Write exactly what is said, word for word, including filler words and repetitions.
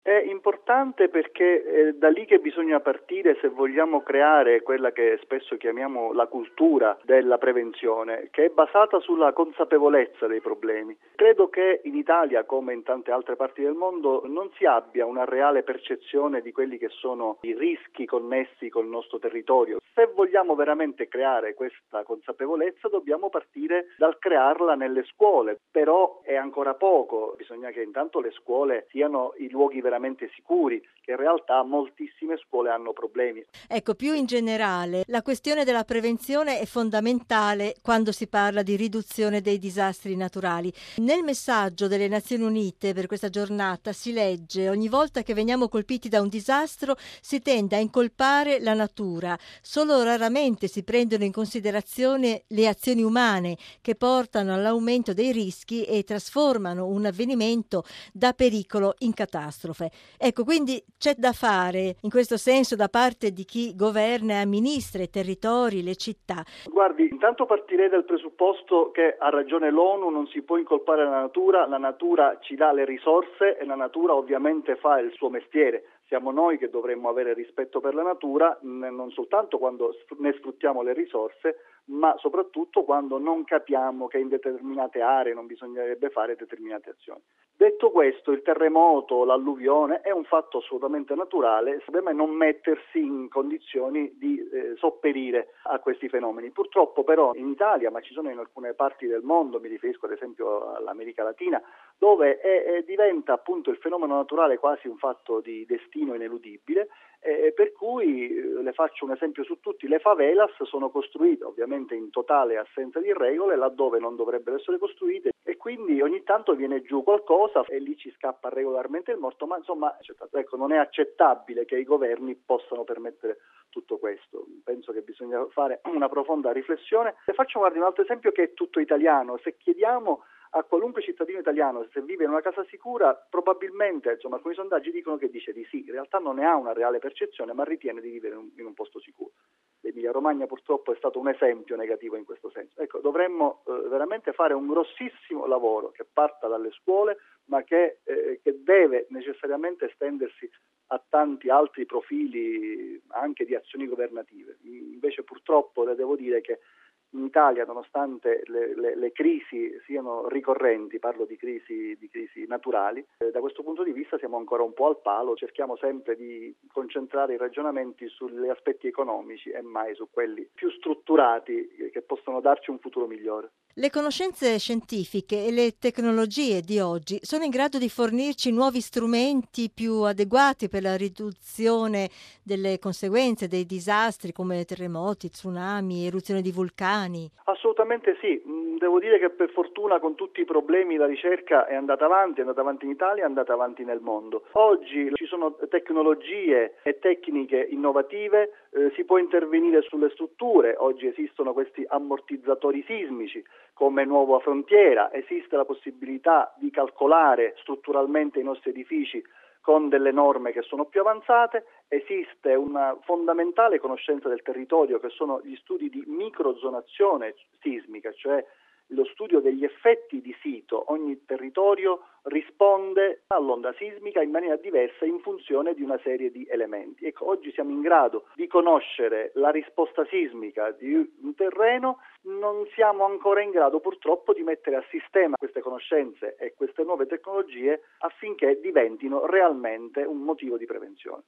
È importante perché è da lì che bisogna partire se vogliamo creare quella che spesso chiamiamo la cultura della prevenzione, che è basata sulla consapevolezza dei problemi. Credo che in Italia, come in tante altre parti del mondo, non si abbia una reale percezione di quelli che sono i rischi connessi col nostro territorio. Se vogliamo veramente creare questa consapevolezza, dobbiamo partire dal crearla nelle scuole, però è ancora poco, bisogna che intanto le scuole siano i luoghi veramente sicuri, che in realtà moltissime scuole hanno problemi. Ecco, più in generale, la questione della prevenzione è fondamentale quando si parla di riduzione dei disastri naturali. Nel messaggio delle Nazioni Unite per questa giornata si legge: ogni volta che veniamo colpiti da un disastro si tende a incolpare la natura. Solo raramente si prendono in considerazione le azioni umane che portano all'aumento dei rischi e trasformano un avvenimento da pericolo in catastrofe. Ecco, quindi c'è da fare in questo senso da parte di chi governa e amministra i territori, le città. Guardi, intanto partirei dal presupposto che ha ragione l'ONU, non si può incolpare la natura, la natura ci dà le risorse e la natura ovviamente fa il suo mestiere. Siamo noi che dovremmo avere rispetto per la natura, non soltanto quando ne sfruttiamo le risorse, ma soprattutto quando non capiamo che in determinate aree non bisognerebbe fare determinate azioni. Detto questo, il terremoto, l'alluvione è un fatto assolutamente naturale, secondo me non mettersi in condizioni di eh, sopperire a questi fenomeni. Purtroppo però in Italia, ma ci sono in alcune parti del mondo, mi riferisco ad esempio all'America Latina, dove è, è, diventa appunto il fenomeno naturale quasi un fatto di destino ineludibile, eh, per cui eh, le faccio un esempio su tutti: le favelas sono costruite ovviamente in totale assenza di regole laddove non dovrebbero essere costruite, e quindi ogni tanto viene giù qualcosa e lì ci scappa regolarmente il morto, ma insomma ecco, non è accettabile che i governi possano permettere tutto questo. Penso che bisogna fare una profonda riflessione. Le faccio guardi, un altro esempio che è tutto italiano. Se chiediamo a qualunque cittadino italiano se vive in una casa sicura, probabilmente, insomma, alcuni sondaggi dicono che dice di sì, in realtà non ne ha una reale percezione, ma ritiene di vivere in un, in un posto sicuro. L'Emilia Romagna purtroppo è stato un esempio negativo in questo senso. Ecco, dovremmo eh, veramente fare un grossissimo lavoro che parta dalle scuole, ma che, eh, che deve necessariamente estendersi a tanti altri profili anche di azioni governative. Invece purtroppo le devo dire che in Italia, nonostante le, le, le crisi siano ricorrenti, parlo di crisi, di crisi naturali, eh, da questo punto di vista siamo ancora un po' al palo, cerchiamo sempre di concentrare i ragionamenti sugli aspetti economici e mai su quelli più strutturati eh, che possono darci un futuro migliore. Le conoscenze scientifiche e le tecnologie di oggi sono in grado di fornirci nuovi strumenti più adeguati per la riduzione delle conseguenze dei disastri come terremoti, tsunami, eruzioni di vulcani? Assolutamente sì, devo dire che per fortuna con tutti i problemi la ricerca è andata avanti, è andata avanti in Italia, è andata avanti nel mondo. Oggi ci sono tecnologie e tecniche innovative, eh, si può intervenire sulle strutture, oggi esistono questi ammortizzatori sismici come nuova frontiera, esiste la possibilità di calcolare strutturalmente i nostri edifici con delle norme che sono più avanzate, esiste una fondamentale conoscenza del territorio che sono gli studi di microzonazione sismica, cioè lo studio degli effetti di sito. Ogni territorio risponde all'onda sismica in maniera diversa in funzione di una serie di elementi. Ecco, oggi siamo in grado di conoscere la risposta sismica di un terreno, non siamo ancora in grado purtroppo di mettere a sistema queste conoscenze e queste nuove tecnologie affinché diventino realmente un motivo di prevenzione.